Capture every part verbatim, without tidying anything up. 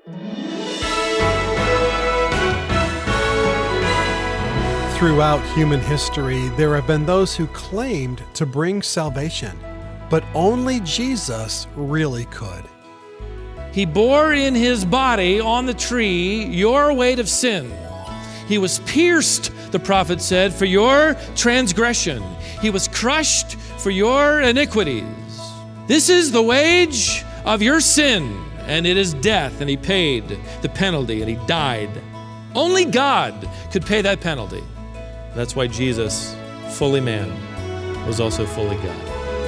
Throughout human history, there have been those who claimed to bring salvation, but only Jesus really could. He bore in his body on the tree your weight of sin. He was pierced, the prophet said, for your transgression. He was crushed for your iniquities. This is the wage of your sin, and it is death, and he paid the penalty, and he died. Only God could pay that penalty. That's why Jesus, fully man, was also fully God.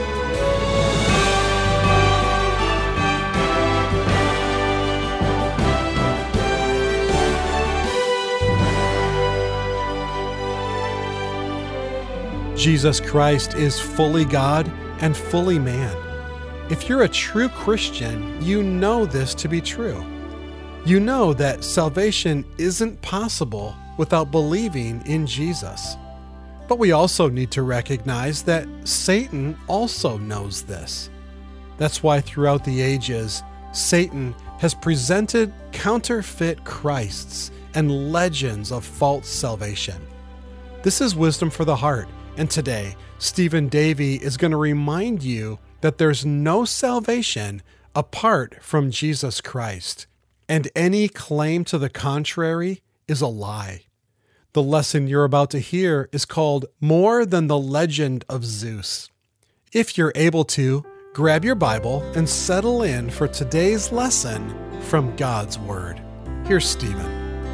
Jesus Christ is fully God and fully man. If you're a true Christian, you know this to be true. You know that salvation isn't possible without believing in Jesus. But we also need to recognize that Satan also knows this. That's why throughout the ages, Satan has presented counterfeit Christs and legends of false salvation. This is Wisdom for the Heart, and today, Stephen Davey is going to remind you that there's no salvation apart from Jesus Christ, and any claim to the contrary is a lie. The lesson you're about to hear is called More Than the Legend of Zeus. If you're able to, grab your Bible and settle in for today's lesson from God's Word. Here's Stephen.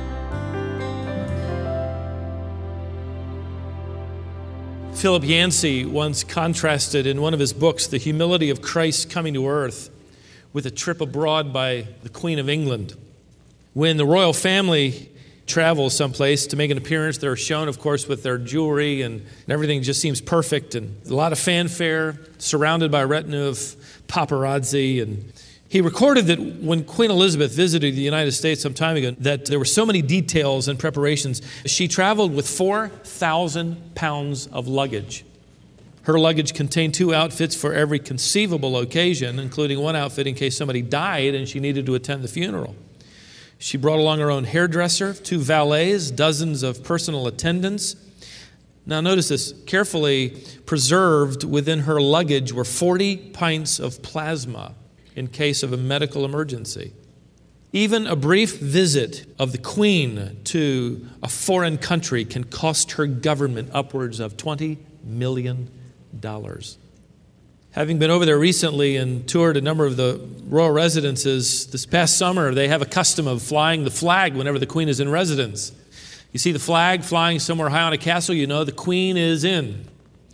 Philip Yancey once contrasted in one of his books the humility of Christ coming to earth with a trip abroad by the Queen of England. When the royal family travels someplace to make an appearance, they're shown, of course, with their jewelry, and, and everything just seems perfect, and a lot of fanfare, surrounded by a retinue of paparazzi. And he recorded that when Queen Elizabeth visited the United States some time ago, that there were so many details and preparations. She traveled with four thousand pounds of luggage. Her luggage contained two outfits for every conceivable occasion, including one outfit in case somebody died and she needed to attend the funeral. She brought along her own hairdresser, two valets, dozens of personal attendants. Now notice this, carefully preserved within her luggage were forty pints of plasma in case of a medical emergency. Even a brief visit of the Queen to a foreign country can cost her government upwards of twenty million dollars. Having been over there recently and toured a number of the royal residences this past summer, they have a custom of flying the flag whenever the Queen is in residence. You see the flag flying somewhere high on a castle, you know the Queen is in. And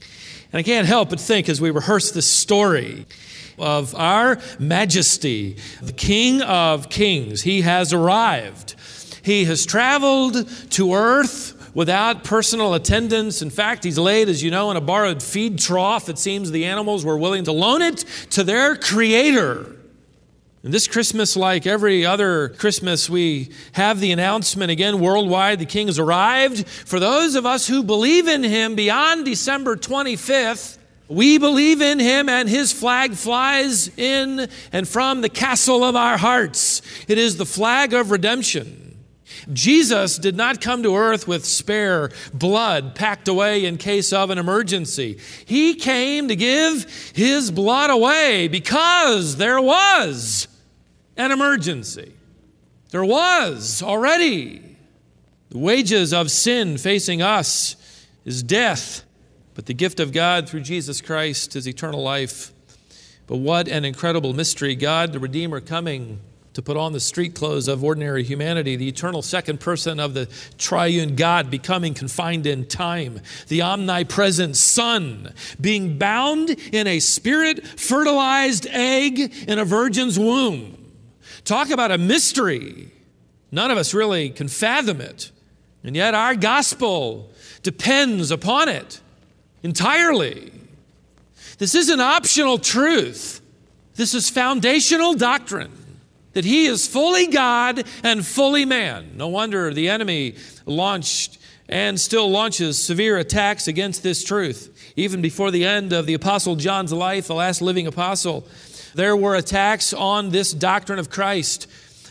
I can't help but think as we rehearse this story of our Majesty, the King of Kings. He has arrived. He has traveled to earth without personal attendants. In fact, he's laid, as you know, in a borrowed feed trough. It seems the animals were willing to loan it to their Creator. And this Christmas, like every other Christmas, we have the announcement again worldwide, the King has arrived. For those of us who believe in Him beyond December twenty-fifth, we believe in Him, and His flag flies in and from the castle of our hearts. It is the flag of redemption. Jesus did not come to earth with spare blood packed away in case of an emergency. He came to give His blood away because there was an emergency. There was already. The wages of sin facing us is death, but the gift of God through Jesus Christ is eternal life. But what an incredible mystery. God, the Redeemer, coming to put on the street clothes of ordinary humanity, the eternal second person of the triune God becoming confined in time, the omnipresent Son being bound in a spirit-fertilized egg in a virgin's womb. Talk about a mystery. None of us really can fathom it. And yet our gospel depends upon it entirely. This isn't optional truth. This is foundational doctrine, that He is fully God and fully man. No wonder the enemy launched and still launches severe attacks against this truth. Even before the end of the Apostle John's life, the last living apostle, there were attacks on this doctrine of Christ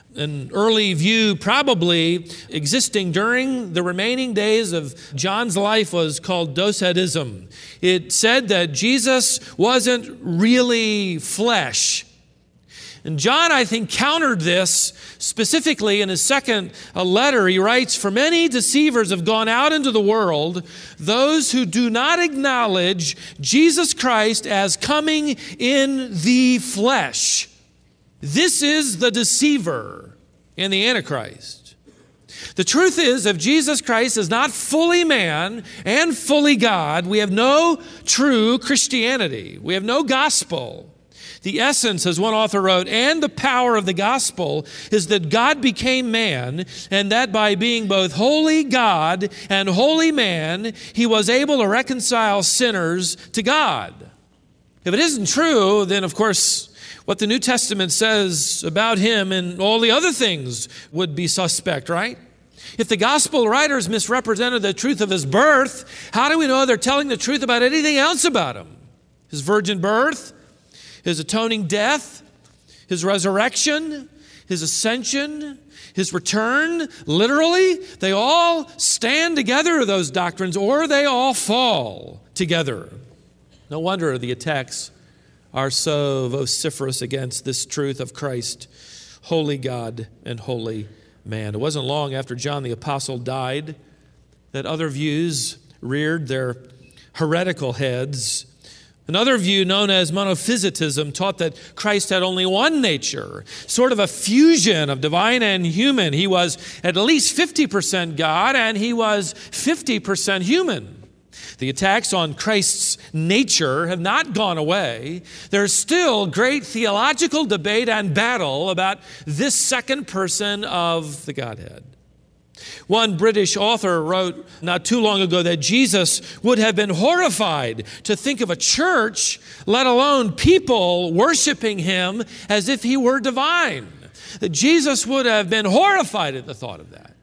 An early view, probably existing during the remaining days of John's life, was called docetism. It said that Jesus wasn't really flesh. And John, I think, countered this specifically in his second letter. He writes, "For many deceivers have gone out into the world, those who do not acknowledge Jesus Christ as coming in the flesh." This is the deceiver and the Antichrist. The truth is, if Jesus Christ is not fully man and fully God, we have no true Christianity. We have no gospel. The essence, as one author wrote, and the power of the gospel is that God became man, and that by being both holy God and holy man, he was able to reconcile sinners to God. If it isn't true, then of course, what the New Testament says about him and all the other things would be suspect, right? If the gospel writers misrepresented the truth of his birth, how do we know they're telling the truth about anything else about him? His virgin birth, his atoning death, his resurrection, his ascension, his return, literally, they all stand together, those doctrines, or they all fall together. No wonder the attacks are so vociferous against this truth of Christ, holy God and holy man. It wasn't long after John the Apostle died that other views reared their heretical heads. Another view, known as monophysitism, taught that Christ had only one nature, sort of a fusion of divine and human. He was at least fifty percent God, and he was fifty percent human. The attacks on Christ's nature have not gone away. There's still great theological debate and battle about this second person of the Godhead. One British author wrote not too long ago that Jesus would have been horrified to think of a church, let alone people, worshiping him as if he were divine. That Jesus would have been horrified at the thought of that.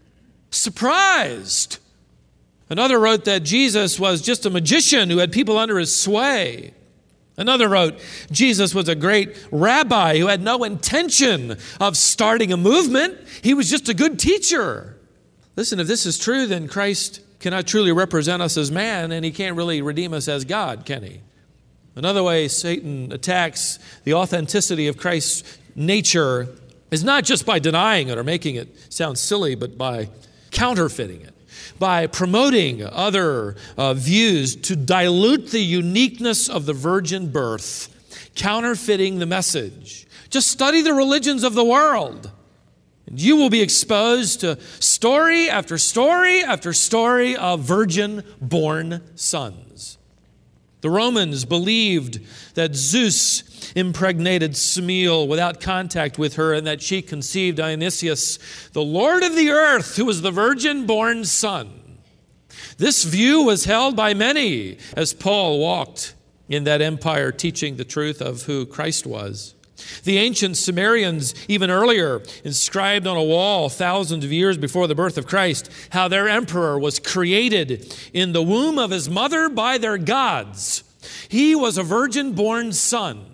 Surprised. Another wrote that Jesus was just a magician who had people under his sway. Another wrote, Jesus was a great rabbi who had no intention of starting a movement. He was just a good teacher. Listen, if this is true, then Christ cannot truly represent us as man, and he can't really redeem us as God, can he? Another way Satan attacks the authenticity of Christ's nature is not just by denying it or making it sound silly, but by counterfeiting it, by promoting other uh, views to dilute the uniqueness of the virgin birth, counterfeiting the message. Just study the religions of the world, and you will be exposed to story after story after story of virgin-born sons. The Romans believed that Zeus impregnated Semele without contact with her, and that she conceived Dionysius, the Lord of the earth, who was the virgin-born son. This view was held by many as Paul walked in that empire teaching the truth of who Christ was. The ancient Sumerians, even earlier, inscribed on a wall thousands of years before the birth of Christ how their emperor was created in the womb of his mother by their gods. He was a virgin-born son.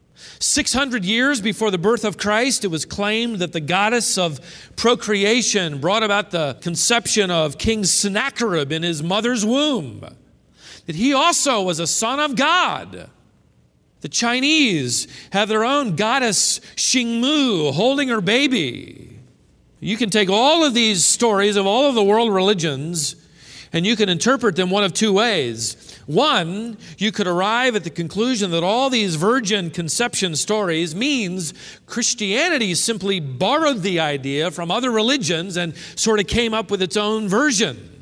six hundred years before the birth of Christ, it was claimed that the goddess of procreation brought about the conception of King Sennacherib in his mother's womb, that he also was a son of God. The Chinese have their own goddess Xingmu holding her baby. You can take all of these stories of all of the world religions and you can interpret them one of two ways. One, you could arrive at the conclusion that all these virgin conception stories means Christianity simply borrowed the idea from other religions and sort of came up with its own version.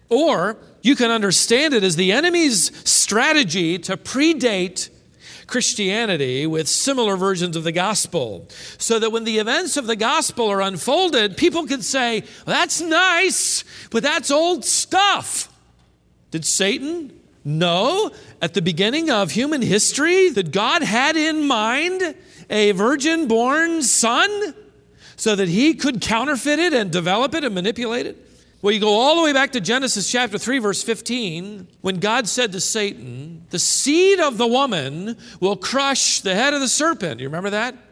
Or you can understand it as the enemy's strategy to predate Christianity with similar versions of the gospel, so that when the events of the gospel are unfolded, people can say, that's nice, but that's old stuff. Did Satan know at the beginning of human history that God had in mind a virgin-born son so that he could counterfeit it and develop it and manipulate it? Well, you go all the way back to Genesis chapter three, verse fifteen, when God said to Satan, the seed of the woman will crush the head of the serpent. You remember that?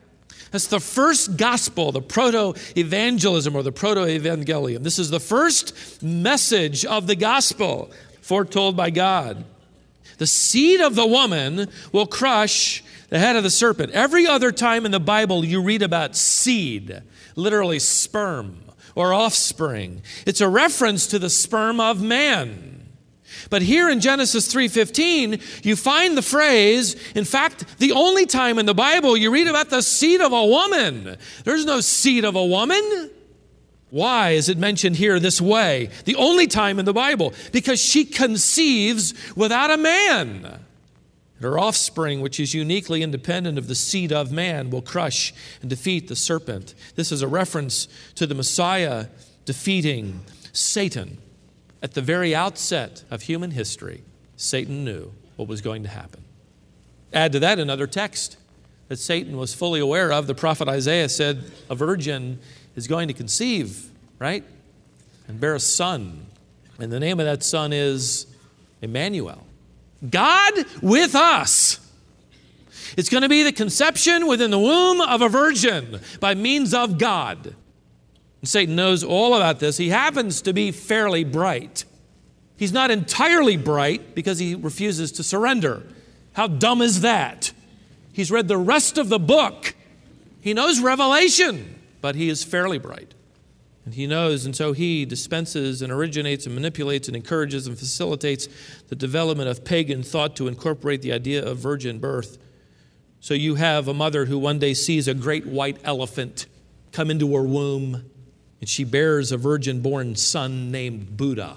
That's the first gospel, the proto-evangelism or the proto-evangelium. This is the first message of the gospel foretold by God. The seed of the woman will crush the head of the serpent. Every other time in the Bible you read about seed, literally sperm or offspring, it's a reference to the sperm of man. But here in Genesis three fifteen, you find the phrase, in fact, the only time in the Bible you read about the seed of a woman. There's no seed of a woman. Why is it mentioned here this way? The only time in the Bible. Because she conceives without a man. Her offspring, which is uniquely independent of the seed of man, will crush and defeat the serpent. This is a reference to the Messiah defeating Satan. At the very outset of human history, Satan knew what was going to happen. Add to that another text that Satan was fully aware of. The prophet Isaiah said, a virgin is going to conceive, right? And bear a son. And the name of that son is Emmanuel. God with us. It's going to be the conception within the womb of a virgin by means of God. And Satan knows all about this. He happens to be fairly bright. He's not entirely bright because he refuses to surrender. How dumb is that? He's read the rest of the book. He knows Revelation, but he is fairly bright. And he knows, and so he dispenses and originates and manipulates and encourages and facilitates the development of pagan thought to incorporate the idea of virgin birth. So you have a mother who one day sees a great white elephant come into her womb, and she bears a virgin-born son named Buddha.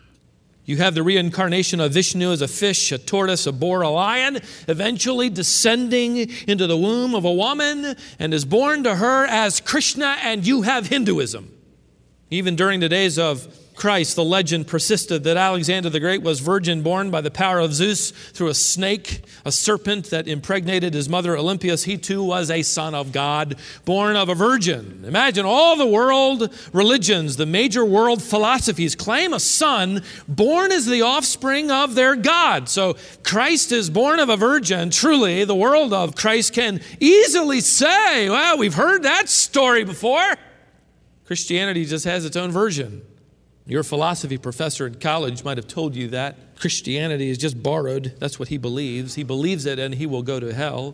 You have the reincarnation of Vishnu as a fish, a tortoise, a boar, a lion, eventually descending into the womb of a woman and is born to her as Krishna, and you have Hinduism. Even during the days of Christ, the legend persisted that Alexander the Great was virgin born by the power of Zeus through a snake, a serpent that impregnated his mother Olympias. He too was a son of God, born of a virgin. Imagine all the world religions, the major world philosophies claim a son born as the offspring of their God. So Christ is born of a virgin. Truly, the world of Christ can easily say, well, we've heard that story before. Christianity just has its own version. Your philosophy professor in college might have told you that. Christianity is just borrowed. That's what he believes. He believes it and he will go to hell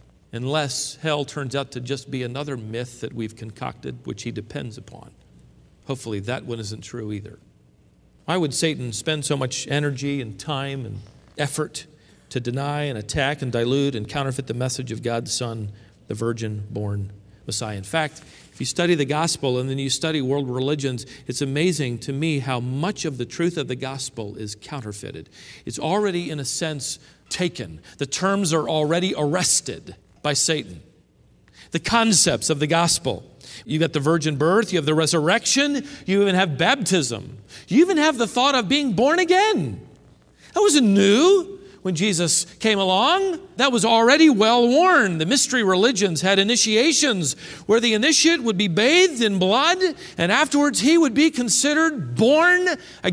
unless hell turns out to just be another myth that we've concocted, which he depends upon. Hopefully that one isn't true either. Why would Satan spend so much energy and time and effort to deny and attack and dilute and counterfeit the message of God's Son, the virgin-born Messiah? In fact, if you study the gospel and then you study world religions, it's amazing to me how much of the truth of the gospel is counterfeited. It's already, in a sense, taken. The terms are already arrested by Satan. The concepts of the gospel. You got the virgin birth, you have the resurrection, you even have baptism. You even have the thought of being born again. That wasn't new when Jesus came along. That was already well worn. The mystery religions had initiations where the initiate would be bathed in blood and afterwards he would be considered born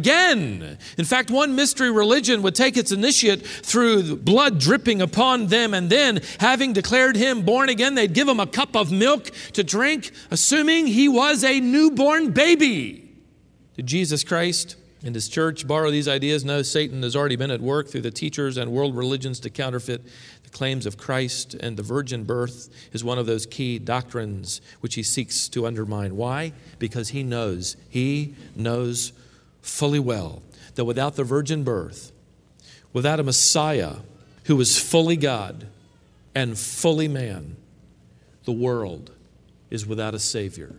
again. In fact, one mystery religion would take its initiate through blood dripping upon them, and then, having declared him born again, they'd give him a cup of milk to drink, assuming he was a newborn baby. Did Jesus Christ and his church borrow these ideas? No, Satan has already been at work through the teachers and world religions to counterfeit the claims of Christ, and the virgin birth is one of those key doctrines which he seeks to undermine. Why? Because he knows, he knows fully well that without the virgin birth, without a Messiah who was fully God and fully man, the world is without a Savior.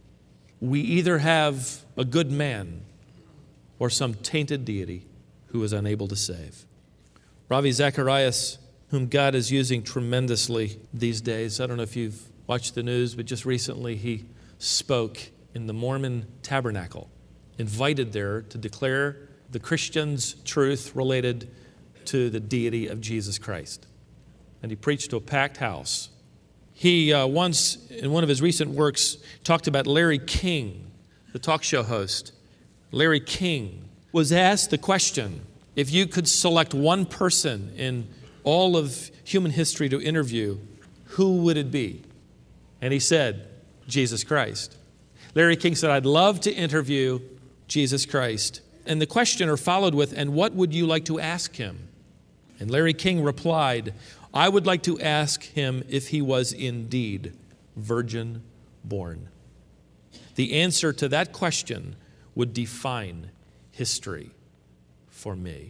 We either have a good man or some tainted deity who is unable to save. Ravi Zacharias, whom God is using tremendously these days. I don't know if you've watched the news, but just recently he spoke in the Mormon Tabernacle, invited there to declare the Christians' truth related to the deity of Jesus Christ. And he preached to a packed house. He uh, once, in one of his recent works, talked about Larry King, the talk show host. Larry King was asked the question, if you could select one person in all of human history to interview, who would it be? And he said, Jesus Christ. Larry King said, I'd love to interview Jesus Christ. And the questioner followed with, and what would you like to ask him? And Larry King replied, I would like to ask him if he was indeed virgin born. The answer to that question would define history for me.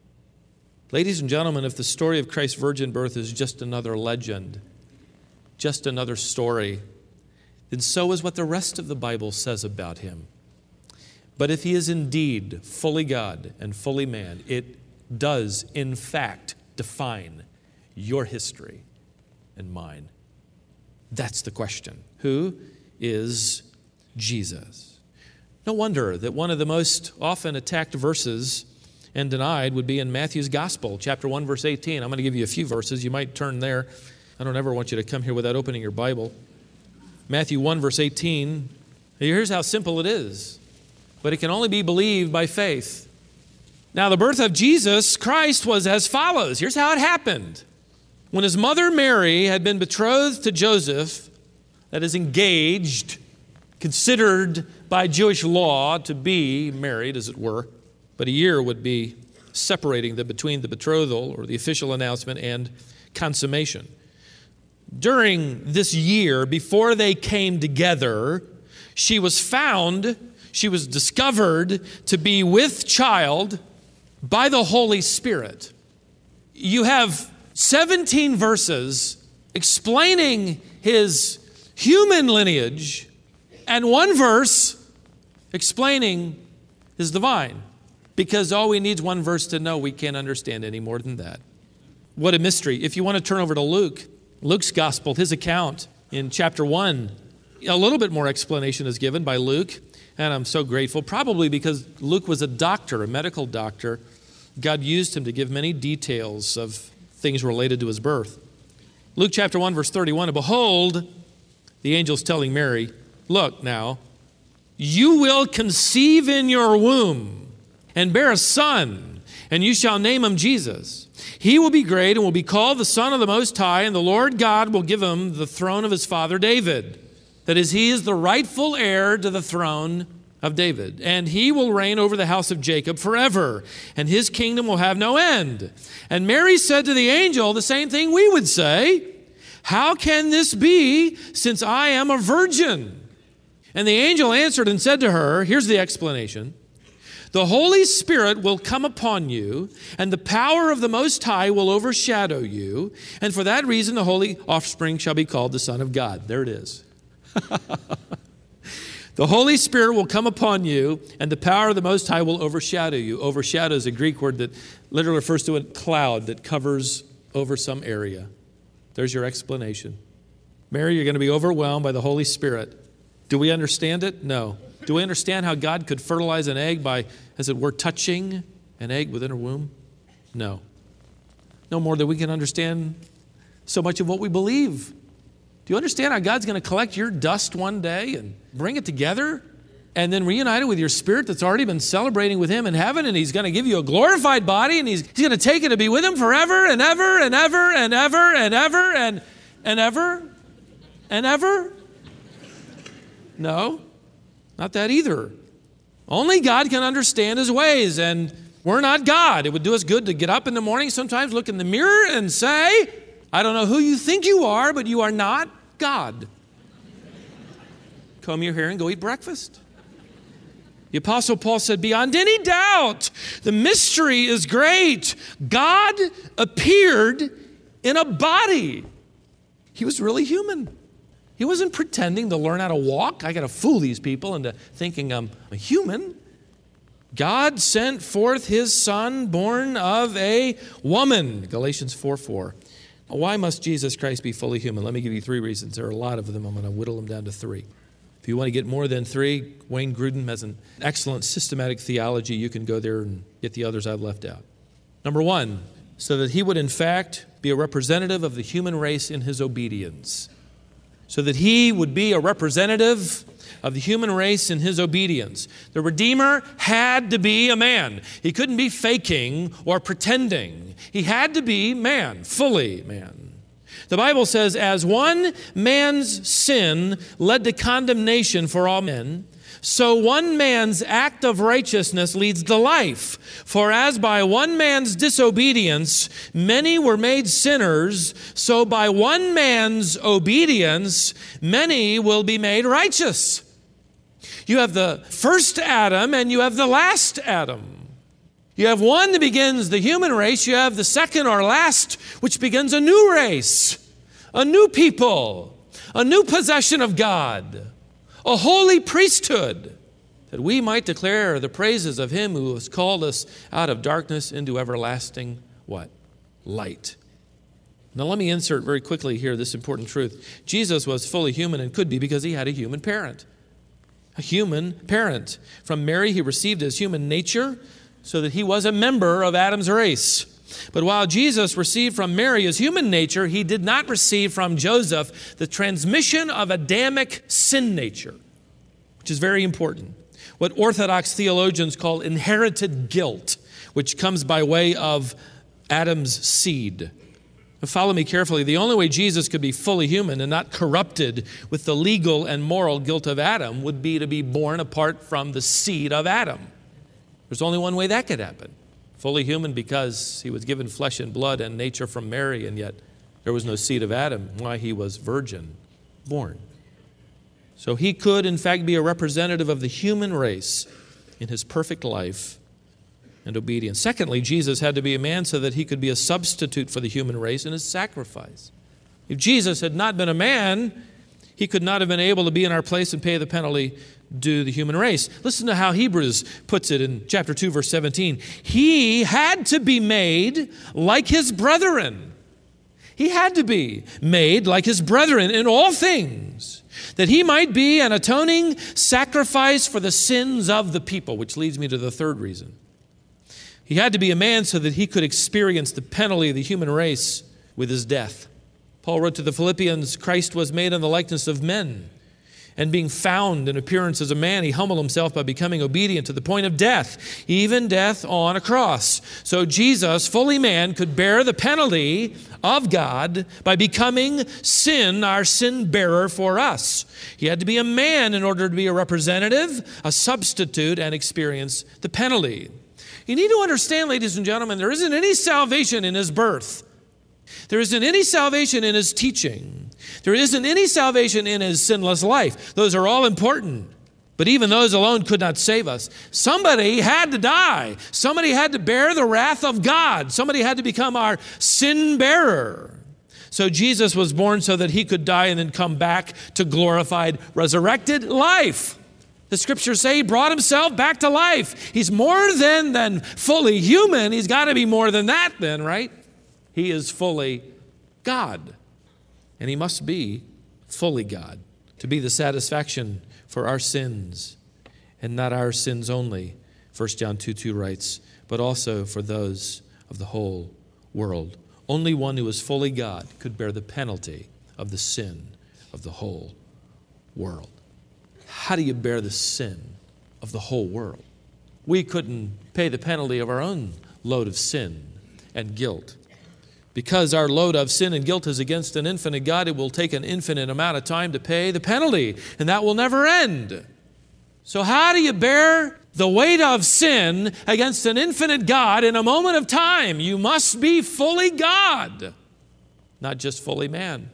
Ladies and gentlemen, if the story of Christ's virgin birth is just another legend, just another story, then so is what the rest of the Bible says about him. But if he is indeed fully God and fully man, it does, in fact, define your history and mine. That's the question. Who is Jesus? No wonder that one of the most often attacked verses and denied would be in Matthew's Gospel, chapter one, verse eighteen. I'm going to give you a few verses. You might turn there. I don't ever want you to come here without opening your Bible. Matthew one, verse eighteen. Here's how simple it is. But it can only be believed by faith. Now, the birth of Jesus Christ was as follows. Here's how it happened. When his mother Mary had been betrothed to Joseph, that is engaged, considered by Jewish law to be married, as it were, but a year would be separating them between the betrothal or the official announcement and consummation. During this year, before they came together, she was found, she was discovered to be with child by the Holy Spirit. You have seventeen verses explaining his human lineage and one verse explaining his divine. Because all we need is one verse to know. We can't understand any more than that. What a mystery. If you want to turn over to Luke, Luke's gospel, his account in chapter one, a little bit more explanation is given by Luke. And I'm so grateful, probably because Luke was a doctor, a medical doctor. God used him to give many details of things related to his birth. Luke chapter one, verse thirty-one, and behold, the angel's telling Mary, look now, you will conceive in your womb and bear a son, and you shall name him Jesus. He will be great and will be called the Son of the Most High, and the Lord God will give him the throne of his father David. That is, he is the rightful heir to the throne of David. And he will reign over the house of Jacob forever, and his kingdom will have no end. And Mary said to the angel the same thing we would say, how can this be, since I am a virgin? And the angel answered and said to her, here's the explanation, the Holy Spirit will come upon you, and the power of the Most High will overshadow you, and for that reason the holy offspring shall be called the Son of God. There it is. The Holy Spirit will come upon you, and the power of the Most High will overshadow you. Overshadow is a Greek word that literally refers to a cloud that covers over some area. There's your explanation. Mary, you're going to be overwhelmed by the Holy Spirit. Do we understand it? No. Do we understand how God could fertilize an egg by, as it were, touching an egg within her womb? No. No more than we can understand so much of what we believe. Do you understand how God's going to collect your dust one day and bring it together and then reunite it with your spirit that's already been celebrating with him in heaven, and he's going to give you a glorified body, and he's, he's going to take it to be with him forever and ever and ever and ever and ever and, and ever and ever? No. Not that either. Only God can understand his ways, and we're not God. It would do us good to get up in the morning sometimes, look in the mirror and say, I don't know who you think you are, but you are not God. Comb your hair and go eat breakfast. The Apostle Paul said, beyond any doubt, the mystery is great. God appeared in a body. He was really human. He wasn't pretending to learn how to walk. I got to fool these people into thinking I'm a human. God sent forth his son, born of a woman. Galatians four four. Why must Jesus Christ be fully human? Let me give you three reasons. There are a lot of them. I'm going to whittle them down to three. If you want to get more than three, Wayne Grudem has an excellent systematic theology. You can go there and get the others I've left out. Number one, so that he would in fact be a representative of the human race in his obedience. So that he would be a representative of the human race in his obedience. The Redeemer had to be a man. He couldn't be faking or pretending. He had to be man, fully man. The Bible says, as one man's sin led to condemnation for all men, so one man's act of righteousness leads to life. For as by one man's disobedience many were made sinners, so by one man's obedience many will be made righteous. You have the first Adam and you have the last Adam. You have one that begins the human race. You have the second or last, which begins a new race, a new people, a new possession of God, a holy priesthood, that we might declare the praises of him who has called us out of darkness into everlasting what? Light. Now let me insert very quickly here this important truth. Jesus was fully human and could be because he had a human parent. A human parent. From Mary he received his human nature, so that he was a member of Adam's race. But while Jesus received from Mary his human nature, he did not receive from Joseph the transmission of Adamic sin nature, which is very important. What Orthodox theologians call inherited guilt, which comes by way of Adam's seed. Now follow me carefully. The only way Jesus could be fully human and not corrupted with the legal and moral guilt of Adam would be to be born apart from the seed of Adam. There's only one way that could happen. Fully human because he was given flesh and blood and nature from Mary, and yet there was no seed of Adam. Why? He was virgin born. So he could, in fact, be a representative of the human race in his perfect life and obedience. Secondly, Jesus had to be a man so that he could be a substitute for the human race in his sacrifice. If Jesus had not been a man, he could not have been able to be in our place and pay the penalty due to the human race. Listen to how Hebrews puts it in chapter two, verse seventeen. He had to be made like his brethren. He had to be made like his brethren in all things, that he might be an atoning sacrifice for the sins of the people, which leads me to the third reason. He had to be a man so that he could experience the penalty of the human race with his death. Paul wrote to the Philippians, Christ was made in the likeness of men, and being found in appearance as a man, he humbled himself by becoming obedient to the point of death, even death on a cross. So Jesus, fully man, could bear the penalty of God by becoming sin, our sin bearer for us. He had to be a man in order to be a representative, a substitute, and experience the penalty. You need to understand, ladies and gentlemen, there isn't any salvation in his birth. There isn't any salvation in his teaching. There isn't any salvation in his sinless life. Those are all important. But even those alone could not save us. Somebody had to die. Somebody had to bear the wrath of God. Somebody had to become our sin bearer. So Jesus was born so that he could die and then come back to glorified, resurrected life. The scriptures say he brought himself back to life. He's more than, than fully human. He's got to be more than that then, right? He is fully God. And he must be fully God to be the satisfaction for our sins, and not our sins only, First John two two writes, but also for those of the whole world. Only one who is fully God could bear the penalty of the sin of the whole world. How do you bear the sin of the whole world? We couldn't pay the penalty of our own load of sin and guilt. Because our load of sin and guilt is against an infinite God, it will take an infinite amount of time to pay the penalty, and that will never end. So how do you bear the weight of sin against an infinite God in a moment of time? You must be fully God, not just fully man.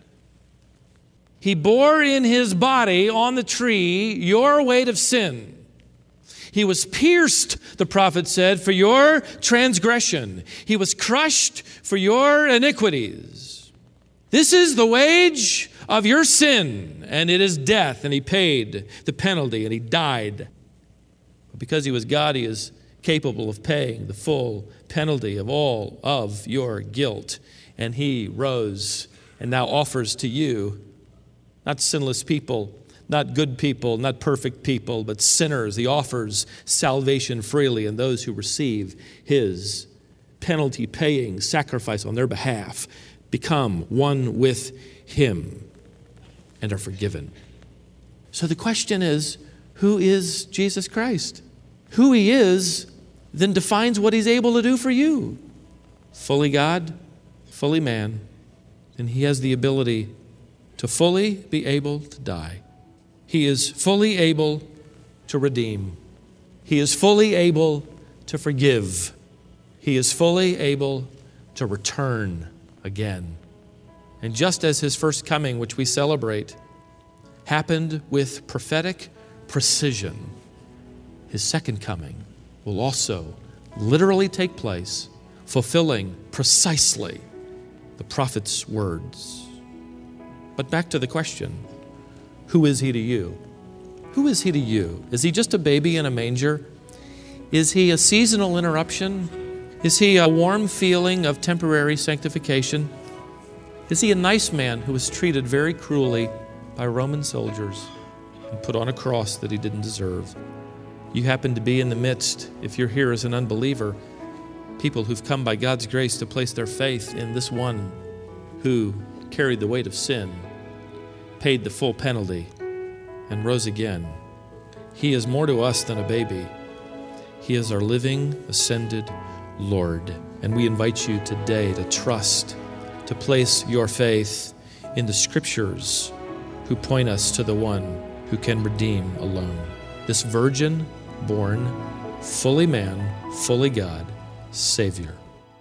He bore in his body on the tree your weight of sin. He was pierced, the prophet said, for your transgression. He was crushed for your iniquities. This is the wage of your sin, and it is death, and he paid the penalty, and he died. But because he was God, he is capable of paying the full penalty of all of your guilt. And he rose and now offers to you, not sinless people, not good people, not perfect people, but sinners. He offers salvation freely, and those who receive his penalty-paying sacrifice on their behalf become one with him and are forgiven. So the question is, who is Jesus Christ? Who he is then defines what he's able to do for you. Fully God, fully man, and he has the ability to fully be able to die. He is fully able to redeem. He is fully able to forgive. He is fully able to return again. And just as his first coming, which we celebrate, happened with prophetic precision, his second coming will also literally take place, fulfilling precisely the prophet's words. But back to the question, who is he to you? Who is he to you? Is he just a baby in a manger? Is he a seasonal interruption? Is he a warm feeling of temporary sanctification? Is he a nice man who was treated very cruelly by Roman soldiers and put on a cross that he didn't deserve? You happen to be in the midst, if you're here as an unbeliever, people who've come by God's grace to place their faith in this one who carried the weight of sin, paid the full penalty, and rose again. He is more to us than a baby. He is our living, ascended Lord. And we invite you today to trust, to place your faith in the Scriptures who point us to the one who can redeem alone. This virgin-born, fully man, fully God, Savior.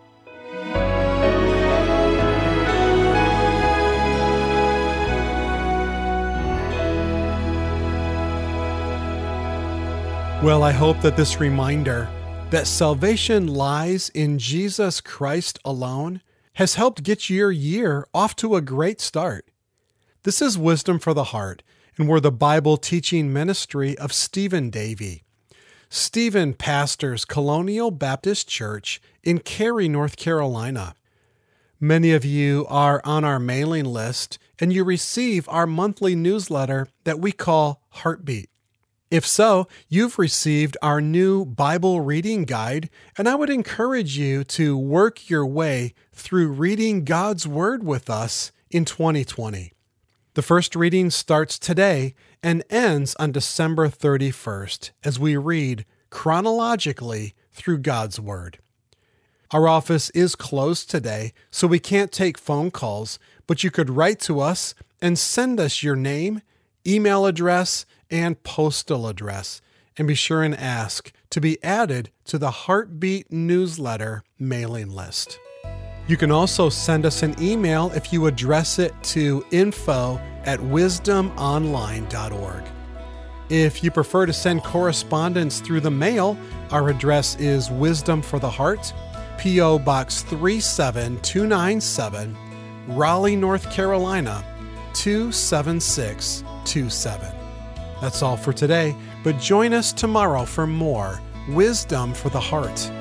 Well, I hope that this reminder that salvation lies in Jesus Christ alone has helped get your year off to a great start. This is Wisdom for the Heart, and we're the Bible teaching ministry of Stephen Davey. Stephen pastors Colonial Baptist Church in Cary, North Carolina. Many of you are on our mailing list, and you receive our monthly newsletter that we call Heartbeat. If so, you've received our new Bible reading guide, and I would encourage you to work your way through reading God's Word with us in twenty twenty. The first reading starts today and ends on December thirty-first as we read chronologically through God's Word. Our office is closed today, so we can't take phone calls, but you could write to us and send us your name, email address, and postal address, and be sure and ask to be added to the Heartbeat newsletter mailing list. You can also send us an email if you address it to info at wisdom online dot org. If you prefer to send correspondence through the mail, our address is Wisdom for the Heart, P O Box three seven two nine seven, Raleigh, North Carolina, two seven six two seven. That's all for today, but join us tomorrow for more Wisdom for the Heart.